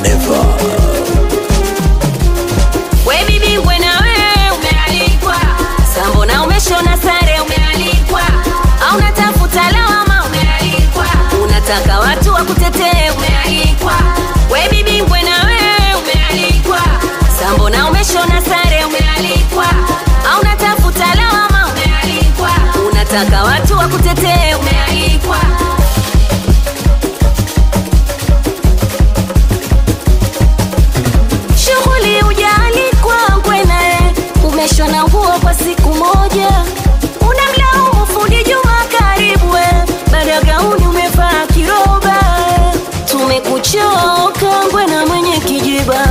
never. We bibi ngwena we umealikwa, sambo na umeshona sare umealikwa, au unatafuta lawama umealikwa, unataka watu wakutetee umealikwa. We bibi ngwena we umealikwa, sambo na umeshona sare umealikwa, au unatafuta lawama umealikwa, unataka watu wakutetee umealikwa. Shughuli hujaalikwa ngwena, umeshona nguo kwa siku moja, unamlaumu fundi Juma karibu baada ya gauni umevaa kiroba. Tumekuchoka ngwena mwenye kijiba,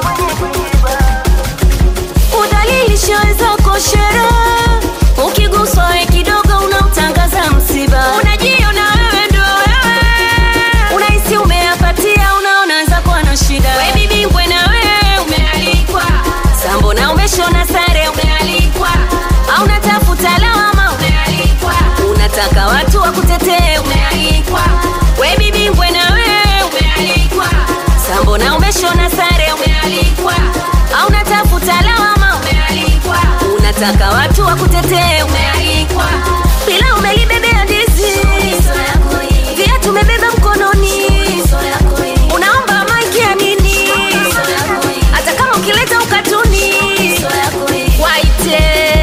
udhalilisha wenzako sherehe, ukiguswa we kidogo unamtangaza msiba. Unajiona wewe ndo wewe, unahisi umeyapatia, unaona zako ana shida. We bibi ngwena we umealikwa, sambo na umeshona sare umealikwa, au unatafuta lawama umealikwa, unataka watu wakutetee umealikwa. We bibi ngwena we umealikwa, sambo na umeshona sare umealikwa, au unatafuta lawama umealikwa, unataka watu wakutetee umealikwa. Bila umelibebea ndizi, viatu umebeba mkononi, unaomba maiki ya nini? Hata kama ukileta ukatuni waite.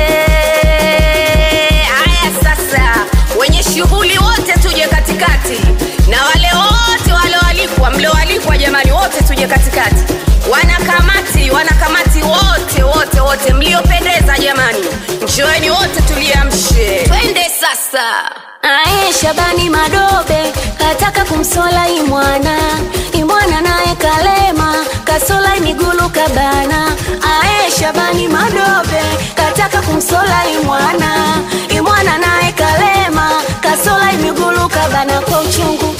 Haya sasa, wenye shughuli wote tuje katikati, na wale wote walioalikwa, mlioalikwa jamani, wote tuje katikati. Wanakamati wote mliopendeza jamani, njoeni wote tuliamshe, twende sasa. Ae Shabani Madobe kataka kumsola imwana naye kalema kasola migulu kabana. Ae Shabani Madobe kataka kumsola imwana naye kalema kasola migulu kabana kwa uchungu.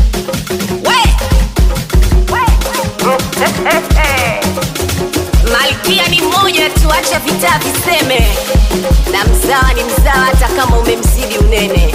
Malkia ni moja tu, acha vita viseme, na mzawa ni mzawa hata kama umemzidi unene.